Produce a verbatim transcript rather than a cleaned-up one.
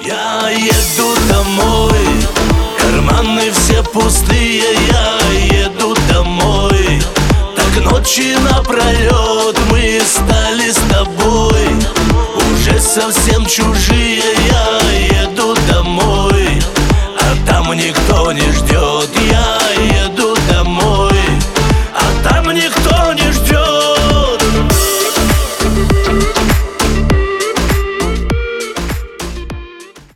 Я еду домой, карманы все пустые, я еду домой. Так ночи напролет мы стали с тобой уже совсем чужие. Я